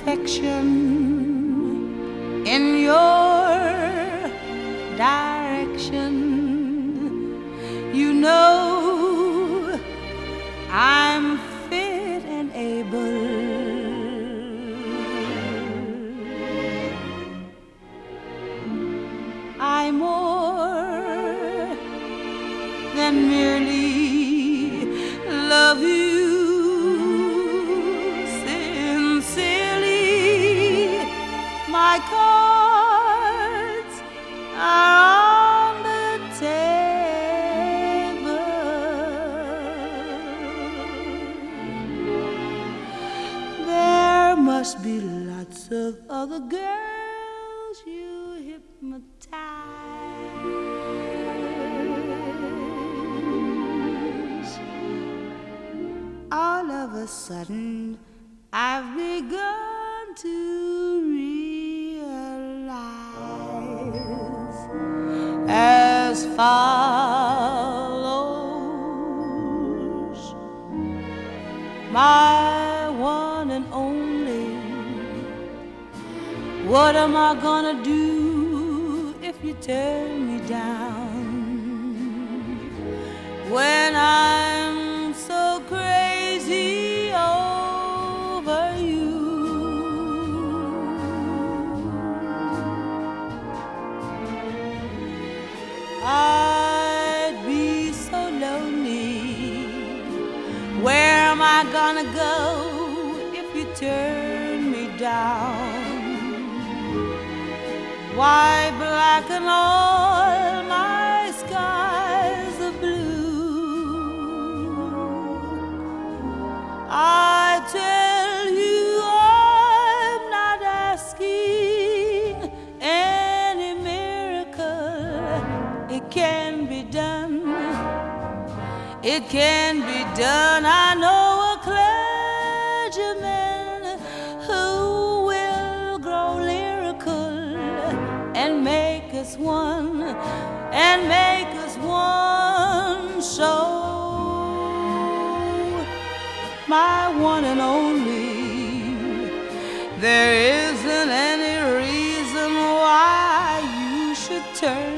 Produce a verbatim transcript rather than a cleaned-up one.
affection in your direction. You know I'm fit and able. I more than merely love you sincerely. My cards are on the table. There must be lots of other girls you hypnotize. All of a sudden I've begun to realize as follows. My one and only, what am I gonna do if you turn me down? When I'm so crazy over you, I'd be so lonely. Where am I gonna go if you turn me down? Why blacken all my skies of blue? I tell you I'm not asking any miracle. It can be done. It can be done. I know a clergyman who will grow lyrical and make us one, and make us one. So my one and only, there isn't any reason why you should turn